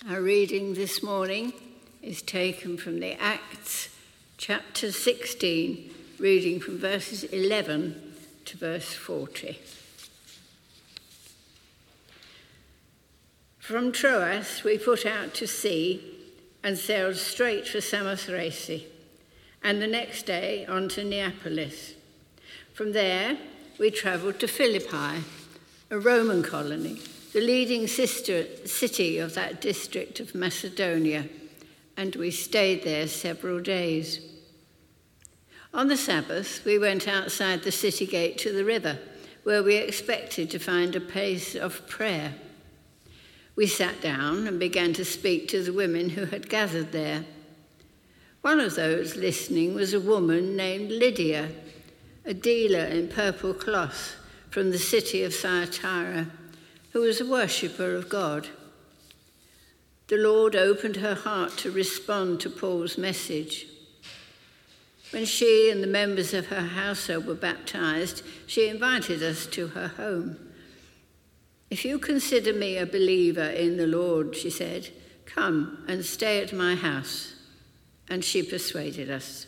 Our reading this morning is taken from the Acts chapter 16, reading from verses 11 to verse 40. From Troas we put out to sea and sailed straight for Samothrace, and the next day on to Neapolis. From there we travelled to Philippi, a Roman colony, the leading sister city of that district of Macedonia, and we stayed there several days. On the Sabbath, we went outside the city gate to the river, where we expected to find a place of prayer. We sat down and began to speak to the women who had gathered there. One of those listening was a woman named Lydia, a dealer in purple cloth from the city of Thyatira, who was a worshipper of God. The Lord opened her heart to respond to Paul's message. When she and the members of her household were baptized, she invited us to her home. "If you consider me a believer in the Lord," she said, "come and stay at my house." And she persuaded us.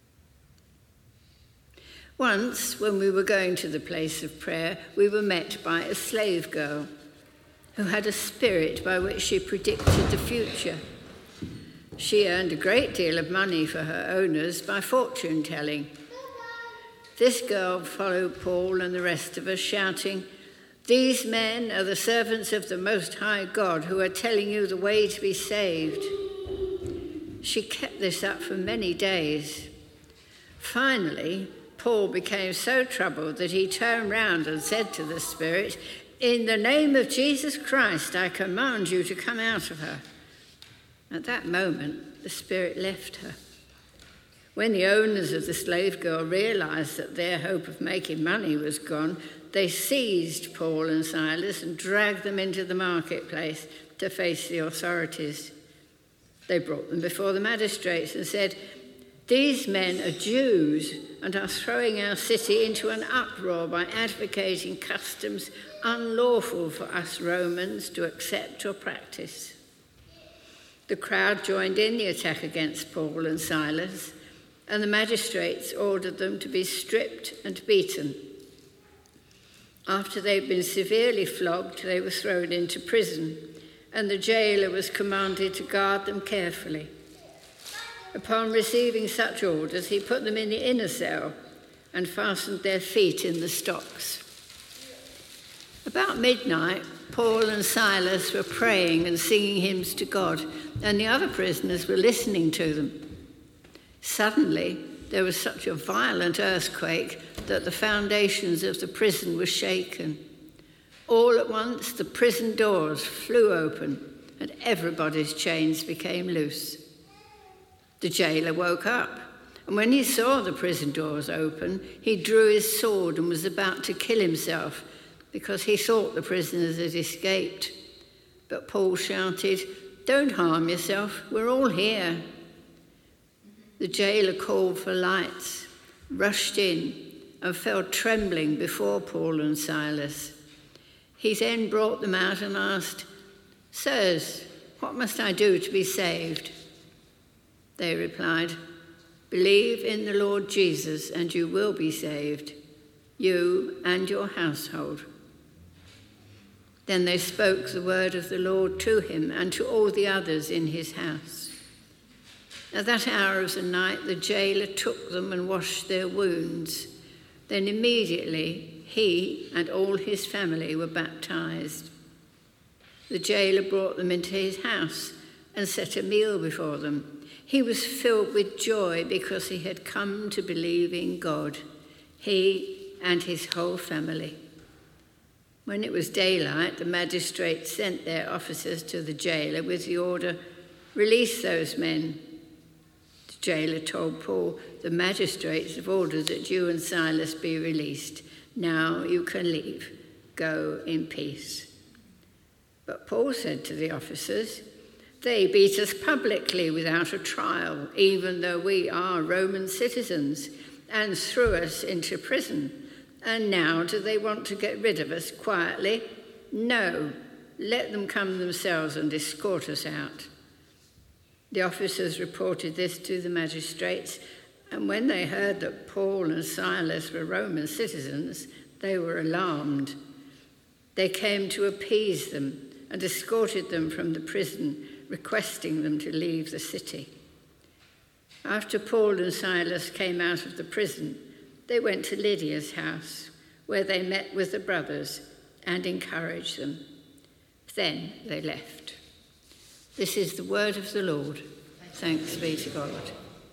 Once, when we were going to the place of prayer, we were met by a slave girl who had a spirit by which she predicted the future. She earned a great deal of money for her owners by fortune-telling. This girl followed Paul and the rest of us, shouting, "These men are the servants of the Most High God who are telling you the way to be saved." She kept this up for many days. Finally, Paul became so troubled that he turned round and said to the spirit, "In the name of Jesus Christ, I command you to come out of her." At that moment, the spirit left her. When the owners of the slave girl realized that their hope of making money was gone, they seized Paul and Silas and dragged them into the marketplace to face the authorities. They brought them before the magistrates and said, "These men are Jews and are throwing our city into an uproar by advocating customs unlawful for us Romans to accept or practice." The crowd joined in the attack against Paul and Silas, and the magistrates ordered them to be stripped and beaten. After they'd been severely flogged, they were thrown into prison, and the jailer was commanded to guard them carefully. Upon receiving such orders, he put them in the inner cell and fastened their feet in the stocks. About midnight, Paul and Silas were praying and singing hymns to God, and the other prisoners were listening to them. Suddenly, there was such a violent earthquake that the foundations of the prison were shaken. All at once, the prison doors flew open, and everybody's chains became loose. The jailer woke up, and when he saw the prison doors open, he drew his sword and was about to kill himself because he thought the prisoners had escaped. But Paul shouted, "Don't harm yourself, we're all here." The jailer called for lights, rushed in, and fell trembling before Paul and Silas. He then brought them out and asked, "Sirs, what must I do to be saved?" They replied, "Believe in the Lord Jesus and you will be saved, you and your household." Then they spoke the word of the Lord to him and to all the others in his house. At that hour of the night, the jailer took them and washed their wounds. Then immediately he and all his family were baptized. The jailer brought them into his house and set a meal before them. He was filled with joy because he had come to believe in God, he and his whole family. When it was daylight, the magistrates sent their officers to the jailer with the order, "Release those men." The jailer told Paul, "The magistrates have ordered that you and Silas be released. Now you can leave. Go in peace." But Paul said to the officers, "They beat us publicly without a trial, even though we are Roman citizens, and threw us into prison. And now do they want to get rid of us quietly? No, let them come themselves and escort us out." The officers reported this to the magistrates, and when they heard that Paul and Silas were Roman citizens, they were alarmed. They came to appease them and escorted them from the prison, requesting them to leave the city. After Paul and Silas came out of the prison, they went to Lydia's house, where they met with the brothers and encouraged them. Then they left. This is the word of the Lord. Thanks be to God.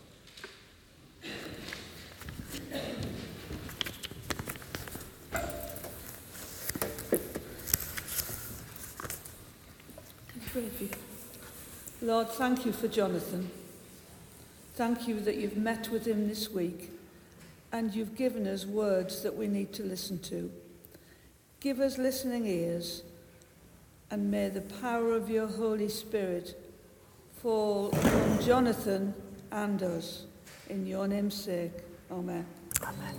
Lord, thank you for Jonathan. Thank you that you've met with him this week and you've given us words that we need to listen to. Give us listening ears, and may the power of your Holy Spirit fall on Jonathan and us. In your name's sake, amen. Amen.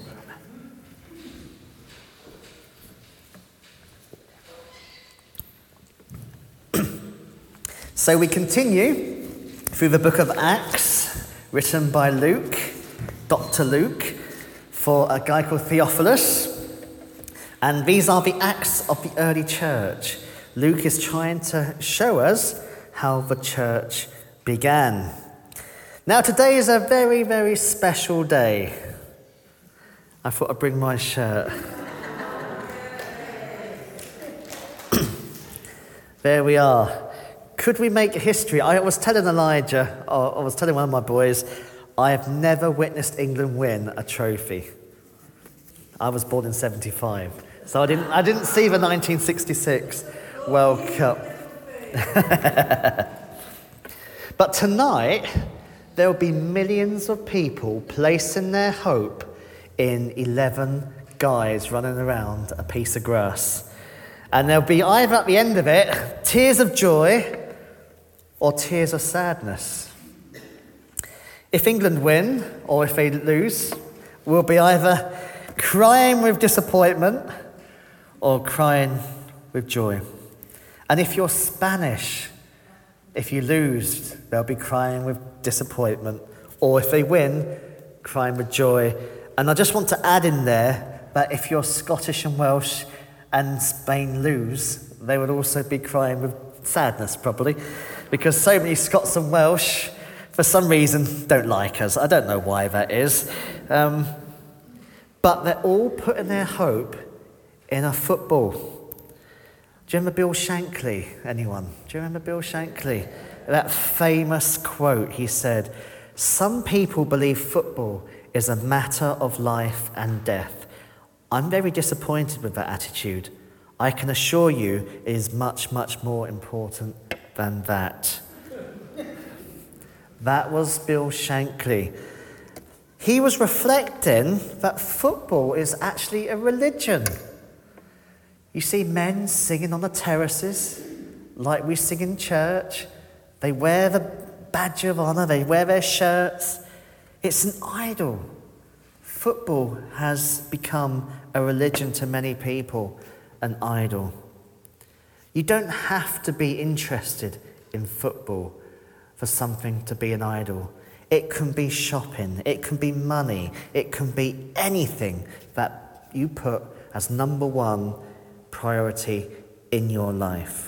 So we continue through the book of Acts, written by Luke, Dr. Luke, for a guy called Theophilus. And these are the Acts of the early church. Luke is trying to show us how the church began. Now today is a very, very special day. I thought I'd bring my shirt. There we are. Could we make history? I was telling Elijah, or I was telling one of my boys, I have never witnessed England win a trophy. I was born in 75, so I didn't see the 1966 World Cup. But tonight, there will be millions of people placing their hope in 11 guys running around a piece of grass. And there'll be either at the end of it, tears of joy or tears of sadness. If England win or if they lose, we'll be either crying with disappointment or crying with joy. And if you're Spanish, if you lose, they'll be crying with disappointment. Or if they win, crying with joy. And I just want to add in there that if you're Scottish and Welsh and Spain lose, they would also be crying with sadness, probably. Because so many Scots and Welsh, for some reason, don't like us. I don't know why that is. But they're all putting their hope in a football. Do you remember Bill Shankly? Anyone? Do you remember Bill Shankly? That famous quote, he said, "Some people believe football is a matter of life and death. I'm very disappointed with that attitude. I can assure you it is much, much more important than that." That was Bill Shankly. He was reflecting that football is actually a religion. You see men singing on the terraces like we sing in church. They wear the badge of honour, they wear their shirts. It's an idol. Football has become a religion to many people, an idol. You don't have to be interested in football for something to be an idol. It can be shopping, it can be money, it can be anything that you put as number one priority in your life.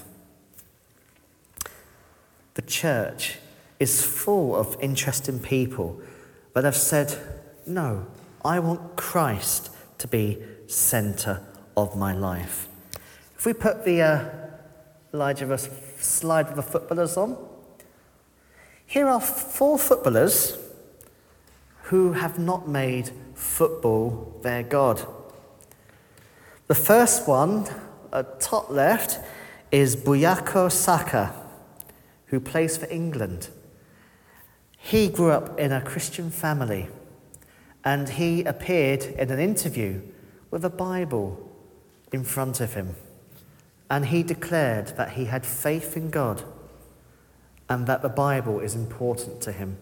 The church is full of interesting people that have said, no, I want Christ to be centre of my life. If we put the Elijah slide with the footballers on, here are 4 footballers who have not made football their God. The first one, at top left, is Bukayo Saka, who plays for England. He grew up in a Christian family, and he appeared in an interview with a Bible in front of him. And he declared that he had faith in God and that the Bible is important to him.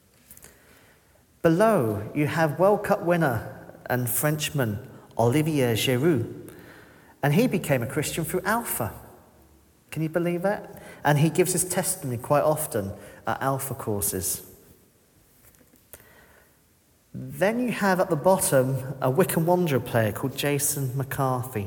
Below, you have World Cup winner and Frenchman Olivier Giroud, and he became a Christian through Alpha. Can you believe that? And he gives his testimony quite often at Alpha courses. Then you have at the bottom a Wycombe Wanderer player called Jason McCarthy.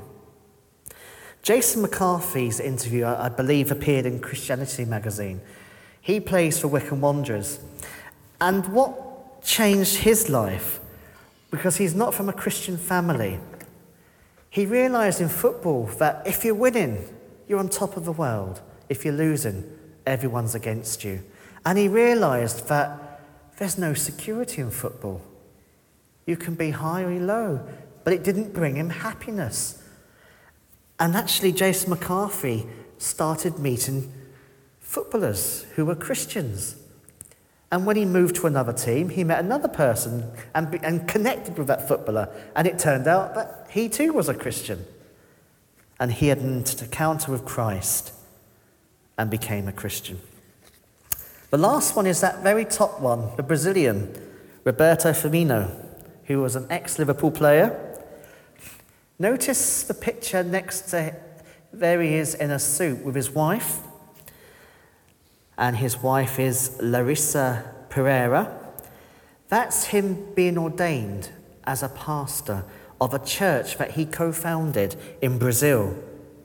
Jason McCarthy's interview, I believe, appeared in Christianity magazine. He plays for Wycombe Wanderers. And what changed his life? Because he's not from a Christian family. He realised in football that if you're winning, you're on top of the world. If you're losing, everyone's against you. And he realised that there's no security in football. You can be high or low, but it didn't bring him happiness. And actually, Jason McCarthy started meeting footballers who were Christians. And when he moved to another team, he met another person and connected with that footballer. And it turned out that he too was a Christian. And he had an encounter with Christ and became a Christian. The last one is that very top one, the Brazilian, Roberto Firmino, who was an ex-Liverpool player. Notice the picture next to, there he is in a suit with his wife. And his wife is Larissa Pereira. That's him being ordained as a pastor of a church that he co-founded in Brazil.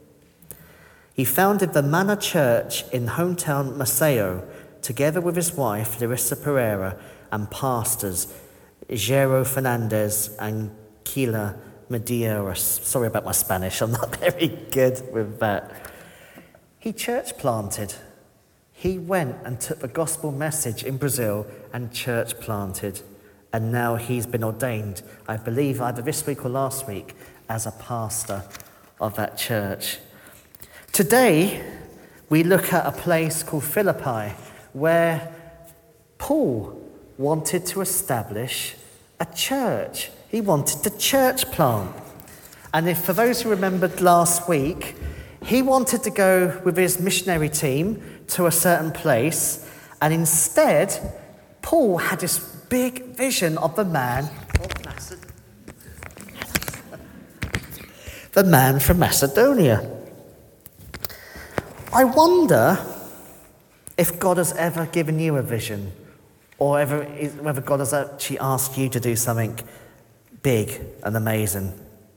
He founded the Manna Church in hometown Maceió, together with his wife, Larissa Pereira, and pastors, Jairo Fernandez and Keila Medeiros. Sorry about my Spanish, I'm not very good with that. He church planted. He went and took the gospel message in Brazil and church planted. And now he's been ordained, I believe, either this week or last week, as a pastor of that church. Today, we look at a place called Philippi, where Paul wanted to establish a church. He wanted to church plant. And if for those who remembered last week, he wanted to go with his missionary team to a certain place, and instead, Paul had this big vision of the man from Macedonia. I wonder if God has ever given you a vision, or whether God has actually asked you to do something big and amazing.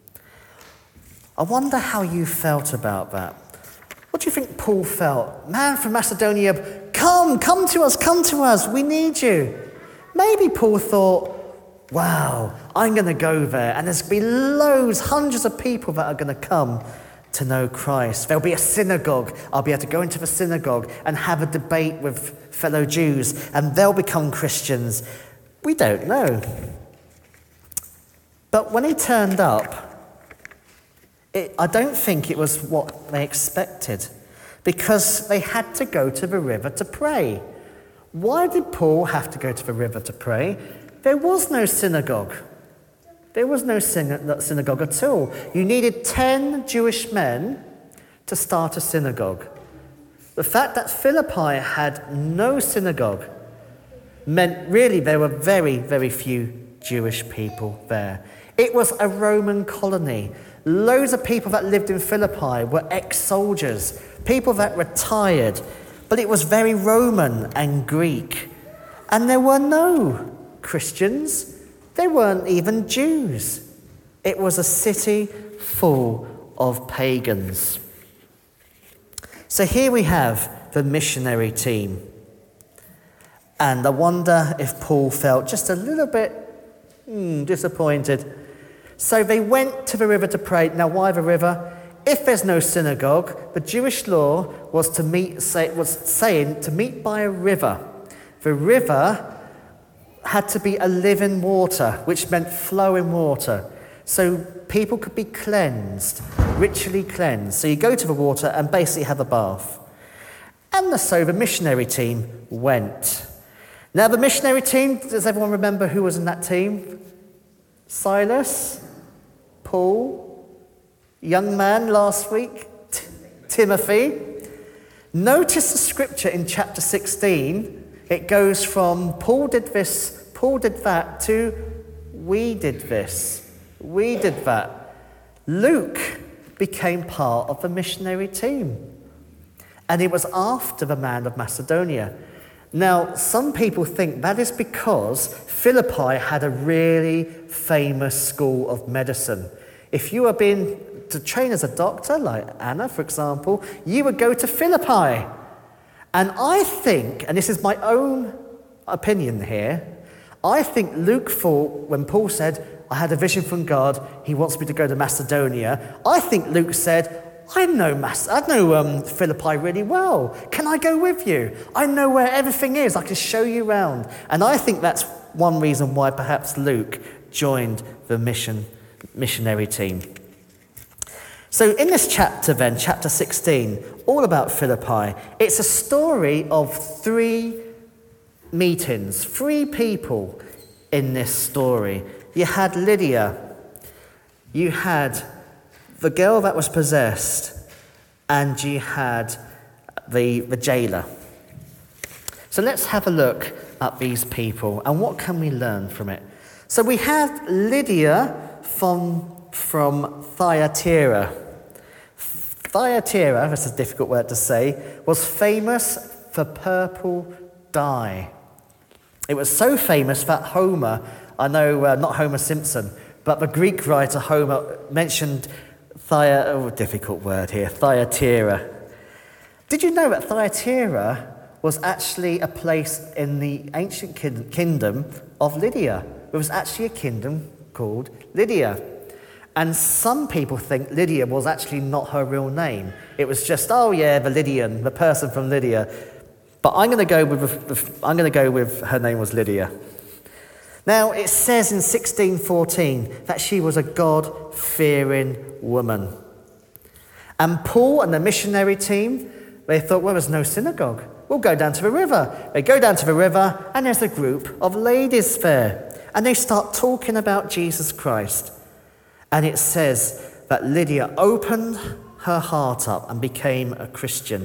I wonder how you felt about that. What do you think Paul felt? Man from Macedonia, come to us, we need you. Maybe Paul thought, wow, I'm going to go there, and there's going to be loads, hundreds of people that are going to come to know Christ. There'll be a synagogue. I'll be able to go into the synagogue and have a debate with fellow Jews, and they'll become Christians. We don't know. But when he turned up, I don't think it was what they expected, because they had to go to the river to pray. Why did Paul have to go to the river to pray? There was no synagogue. There was no synagogue at all. You needed 10 Jewish men to start a synagogue. The fact that Philippi had no synagogue meant really there were very, very few Jewish people there. It was a Roman colony. Loads of people that lived in Philippi were ex-soldiers, people that retired, but it was very Roman and Greek. And there were no Christians. There weren't even Jews. It was a city full of pagans. So here we have the missionary team. And I wonder if Paul felt just a little bit disappointed. So they went to the river to pray. Now, why the river? If there's no synagogue, the Jewish law was saying to meet by a river. The river had to be a living water, which meant flowing water. So people could be cleansed, ritually cleansed. So you go to the water and basically have a bath. And so the missionary team went. Now the missionary team, does everyone remember who was in that team? Silas, Paul, young man last week, Timothy. Notice the scripture in chapter 16. It goes from Paul did this, Paul did that, to we did this, we did that. Luke became part of the missionary team. and it was after the man of Macedonia. Now, some people think that is because Philippi had a really famous school of medicine. If you were being to train as a doctor, like Anna, for example, you would go to Philippi. And I think, and this is my own opinion here, I think Luke thought when Paul said, I had a vision from God, he wants me to go to Macedonia, I think Luke said, I know Philippi really well. Can I go with you? I know where everything is. I can show you around. And I think that's one reason why perhaps Luke joined the missionary team. So in this chapter then, chapter 16, all about Philippi, it's a story of 3 meetings, 3 people in this story. You had Lydia, you had the girl that was possessed, and you had the jailer. So let's have a look at these people and what can we learn from it. So we have Lydia from Thyatira. Thyatira, that's a difficult word to say, was famous for purple dye. It was so famous that Homer, I know not Homer Simpson, but the Greek writer Homer mentioned difficult word here, Thyatira. Did you know that Thyatira was actually a place in the ancient kingdom of Lydia? There was actually a kingdom called Lydia. And some people think Lydia was actually not her real name. It was just, the Lydian, the person from Lydia. But I'm going to go with her name was Lydia. Now, it says in 16:14 that she was a God-fearing woman. And Paul and the missionary team, they thought, well, there's no synagogue. We'll go down to the river. They go down to the river, and there's a group of ladies there. And they start talking about Jesus Christ. And it says that Lydia opened her heart up and became a Christian.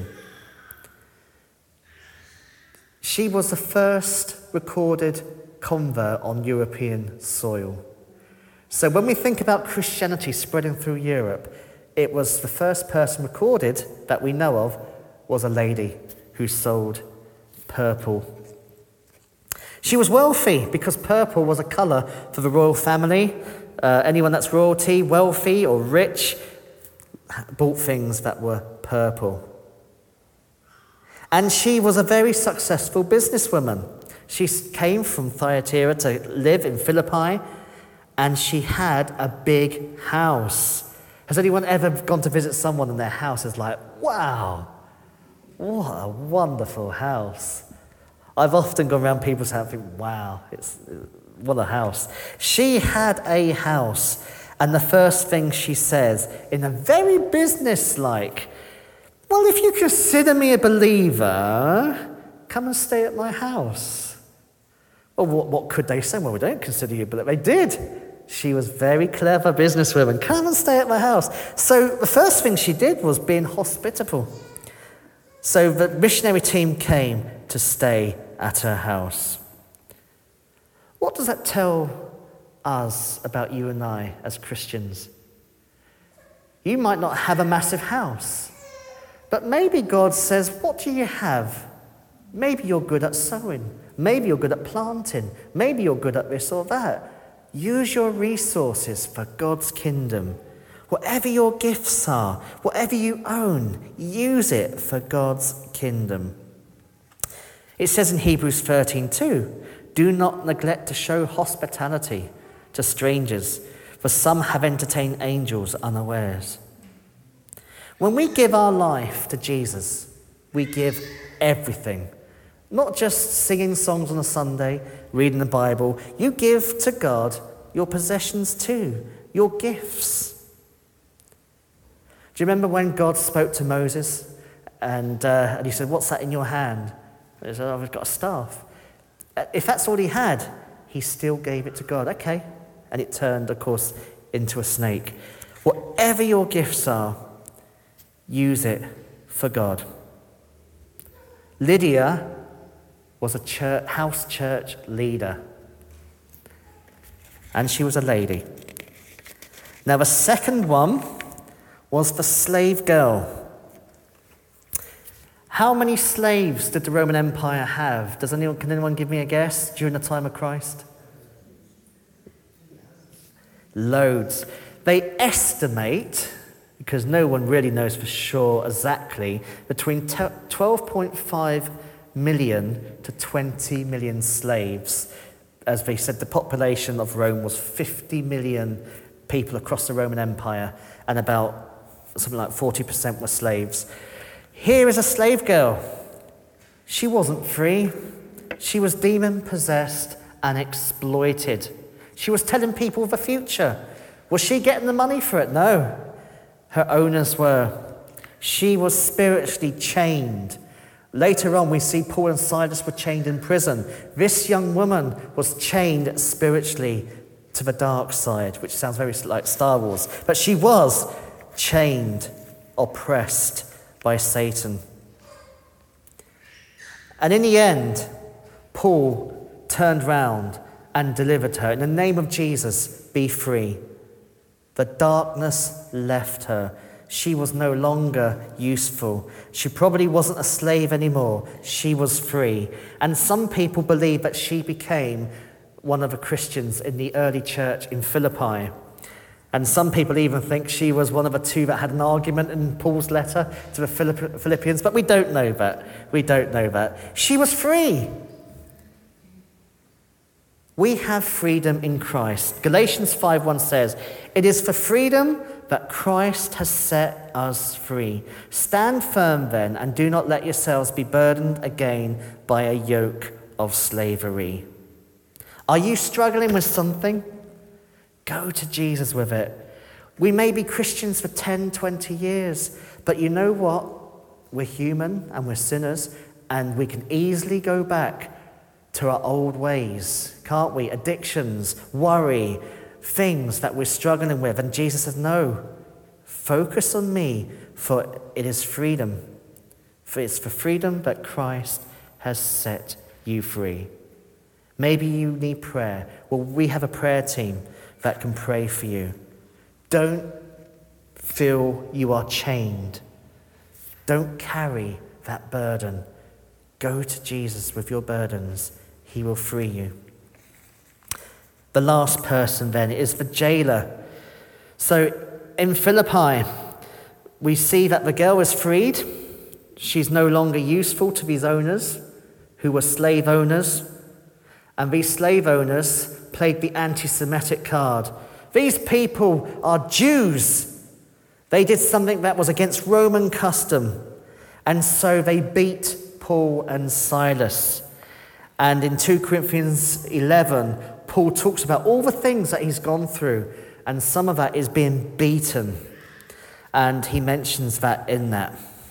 She was the first recorded convert on European soil. So when we think about Christianity spreading through Europe, it was the first person recorded that we know of was a lady who sold purple. She was wealthy because purple was a colour for the royal family. Anyone that's royalty, wealthy or rich, bought things that were purple. And she was a very successful businesswoman. She came from Thyatira to live in Philippi, and she had a big house. Has anyone ever gone to visit someone and their house is like, wow, what a wonderful house? I've often gone around people's house and think, wow, what a house. She had a house, and the first thing she says, in a very business-like, well, if you consider me a believer, come and stay at my house. Well, what could they say? Well, we don't consider you, but they did. She was very clever businesswoman. Come and stay at my house. So the first thing she did was being hospitable. So the missionary team came to stay at her house. What does that tell us about you and I as Christians? You might not have a massive house, but maybe God says, what do you have? Maybe you're good at sowing. Maybe you're good at planting. Maybe you're good at this or that. Use your resources for God's kingdom. Whatever your gifts are, whatever you own, use it for God's kingdom. It says in Hebrews 13:2, do not neglect to show hospitality to strangers, for some have entertained angels unawares. When we give our life to Jesus, we give everything. Not just singing songs on a Sunday, reading the Bible. You give to God your possessions too, your gifts. Do you remember when God spoke to Moses and he said, what's that in your hand? And he said, I've got a staff. If that's all he had, he still gave it to God. Okay. And it turned, of course, into a snake. Whatever your gifts are, use it for God. Lydia was a house church leader. And she was a lady. Now the second one was the slave girl. How many slaves did the Roman Empire have? Can anyone give me a guess during the time of Christ? Loads. They estimate, because no one really knows for sure exactly, between 12.5 million to 20 million slaves. As they said, the population of Rome was 50 million people across the Roman Empire, and about something like 40% were slaves. Here is a slave girl. She wasn't free. She was demon-possessed and exploited. She was telling people the future. Was she getting the money for it? No. Her owners were. She was spiritually chained. Later on, we see Paul and Silas were chained in prison. This young woman was chained spiritually to the dark side, which sounds very like Star Wars. But she was chained, oppressed by Satan. And in the end, Paul turned round and delivered her. In the name of Jesus, be free. The darkness left her. She was no longer useful. She probably wasn't a slave anymore. She was free. And some people believe that she became one of the Christians in the early church in Philippi. And some people even think she was one of the two that had an argument in Paul's letter to the Philippians, but we don't know that. We don't know that. She was free. We have freedom in Christ. Galatians 5:1 says, "It is for freedom that Christ has set us free. Stand firm then, and do not let yourselves be burdened again by a yoke of slavery." Are you struggling with something? Go to Jesus with it. We may be Christians for 10, 20 years, but you know what? We're human and we're sinners, and we can easily go back to our old ways, can't we? Addictions, worry, things that we're struggling with. And Jesus says, no, focus on me, for it is freedom. For it's for freedom that Christ has set you free. Maybe you need prayer. Well, we have a prayer team that can pray for you. Don't feel you are chained. Don't carry that burden. Go to Jesus with your burdens. He will free you. The last person then is the jailer. So in Philippi, we see that the girl is freed. She's no longer useful to these owners, who were slave owners. And these slave owners played the anti-Semitic card. These people are Jews. They did something that was against Roman custom. And so they beat Paul and Silas. And in 2 Corinthians 11, Paul talks about all the things that he's gone through. And some of that is being beaten. And he mentions that in that.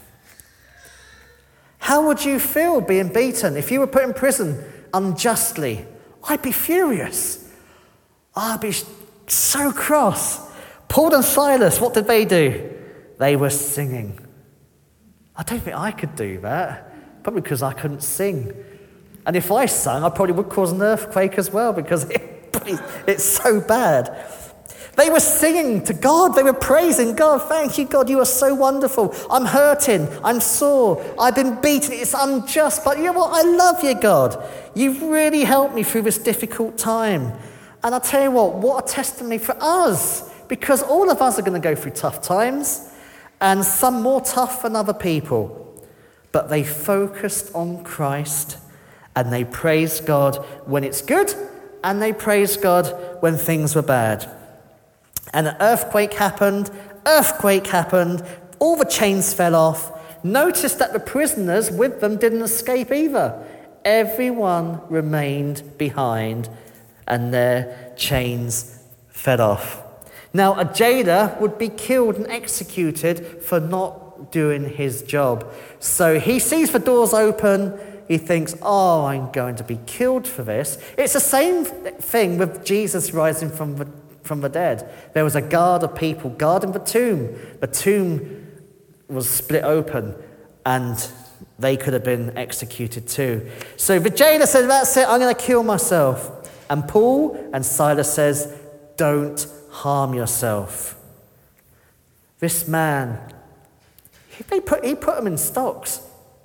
How would you feel being beaten? If you were put in prison unjustly, I'd be furious. I'd be so cross. Paul and Silas, what did they do? They were singing. I don't think I could do that, probably because I couldn't sing. And if I sang, I probably would cause an earthquake as well, because it's so bad. They were singing to God. They were praising God. Thank you, God. You are so wonderful. I'm hurting. I'm sore. I've been beaten. It's unjust. But you know what? I love you, God. You've really helped me through this difficult time. And I'll tell you what a testimony for us. Because all of us are going to go through tough times. And some more tough than other people. But they focused on Christ. And they praised God when it's good. And they praised God when things were bad. And an earthquake happened, all the chains fell off. Notice that the prisoners with them didn't escape either. Everyone remained behind and their chains fell off. Now, a jailer would be killed and executed for not doing his job. So he sees the doors open, he thinks, oh, I'm going to be killed for this. It's the same thing with Jesus rising from the dead. There was a guard of people guarding the tomb. The tomb was split open and they could have been executed too. So the jailer said, that's it, I'm going to kill myself. And Paul and Silas says, don't harm yourself. This man, he put him in stocks.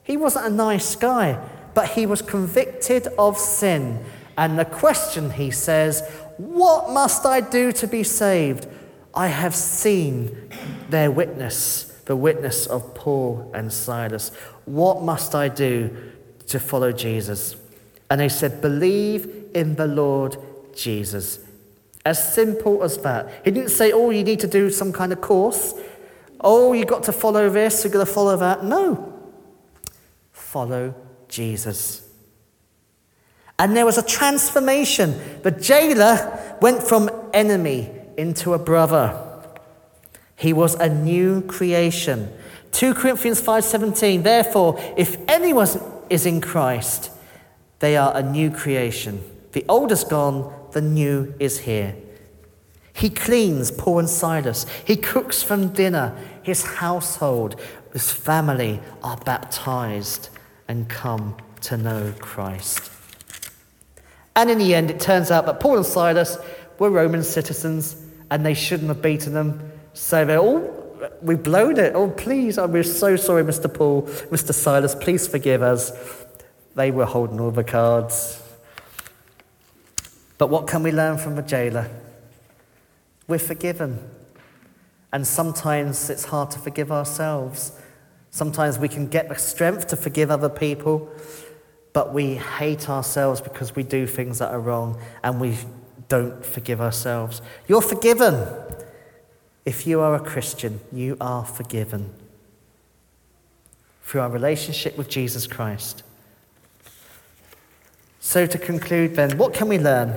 He wasn't a nice guy, but he was convicted of sin. And the question, he says, what must I do to be saved? I have seen their witness, the witness of Paul and Silas. What must I do to follow Jesus? And they said, believe in the Lord Jesus. As simple as that. He didn't say, oh, you need to do some kind of course. Oh, you've got to follow this, you've got to follow that. No. Follow Jesus. And there was a transformation. The jailer went from enemy into a brother. He was a new creation. 2 Corinthians 5:17, therefore, if anyone is in Christ, they are a new creation. The old is gone, the new is here. He cleans Paul and Silas. He cooks them dinner. His household, his family are baptized and come to know Christ. And in the end, it turns out that Paul and Silas were Roman citizens and they shouldn't have beaten them. So they're all, we've blown it. Oh, please, we're so sorry, Mr. Paul, Mr. Silas, please forgive us. They were holding all the cards. But what can we learn from the jailer? We're forgiven. And sometimes it's hard to forgive ourselves. Sometimes we can get the strength to forgive other people, but we hate ourselves because we do things that are wrong and we don't forgive ourselves. You're forgiven. If you are a Christian, you are forgiven through our relationship with Jesus Christ. So to conclude then, what can we learn?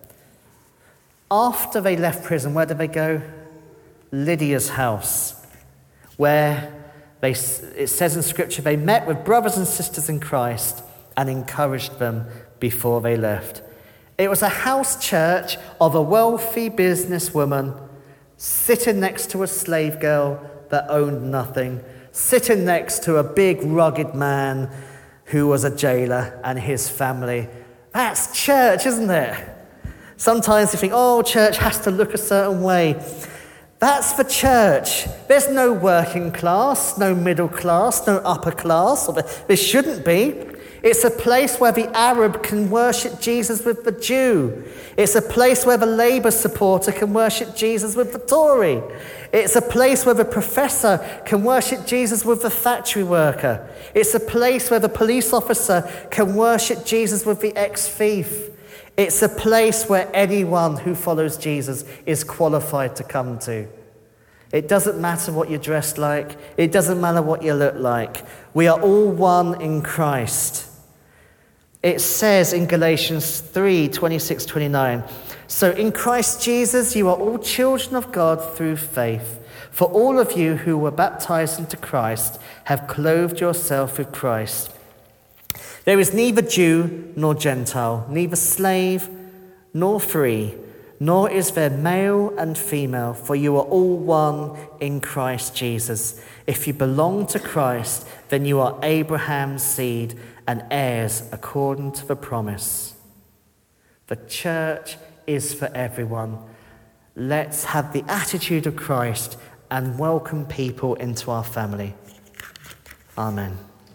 After they left prison, where did they go? Lydia's house, where it says in Scripture, they met with brothers and sisters in Christ and encouraged them before they left. It was a house church of a wealthy businesswoman sitting next to a slave girl that owned nothing, sitting next to a big rugged man who was a jailer and his family. That's church, isn't it? Sometimes you think, oh, church has to look a certain way. That's the church. There's no working class, no middle class, no upper class. There shouldn't be. It's a place where the Arab can worship Jesus with the Jew. It's a place where the Labour supporter can worship Jesus with the Tory. It's a place where the professor can worship Jesus with the factory worker. It's a place where the police officer can worship Jesus with the ex-thief. It's a place where anyone who follows Jesus is qualified to come to. It doesn't matter what you're dressed like. It doesn't matter what you look like. We are all one in Christ. It says in Galatians 3:26-29, so in Christ Jesus you are all children of God through faith. For all of you who were baptized into Christ have clothed yourself with Christ. There is neither Jew nor Gentile, neither slave nor free, nor is there male and female, for you are all one in Christ Jesus. If you belong to Christ, then you are Abraham's seed and heirs according to the promise. The church is for everyone. Let's have the attitude of Christ and welcome people into our family. Amen.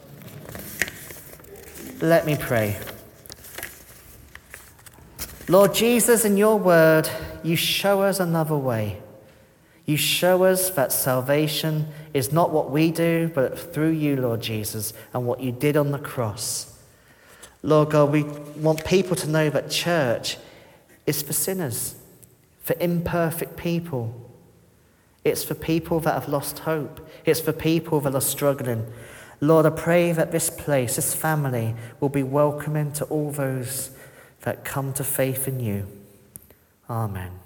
Let me pray. Lord Jesus, in your word, you show us another way. You show us that salvation is not what we do, but through you, Lord Jesus, and what you did on the cross. Lord God, we want people to know that church is for sinners, for imperfect people. It's for people that have lost hope. It's for people that are struggling. Lord, I pray that this place, this family, will be welcoming to all those that come to faith in you. Amen.